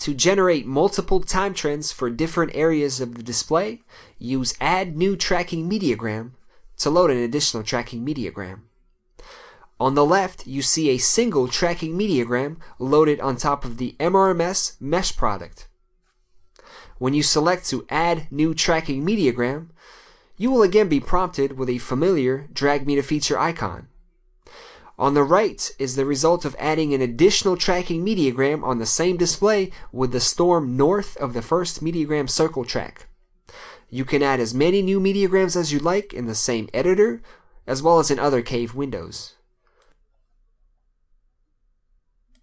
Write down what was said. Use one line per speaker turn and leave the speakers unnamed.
To generate multiple time trends for different areas of the display, use Add New Tracking Mediagram to load an additional tracking mediagram. On the left, you see a single tracking mediagram loaded on top of the MRMS mesh product. When you select to add new tracking mediagram, you will again be prompted with a familiar Drag Me to Feature icon. On the right is the result of adding an additional tracking mediagram on the same display with the storm north of the first mediagram circle track. You can add as many new mediagrams as you like in the same editor, as well as in other Cave windows.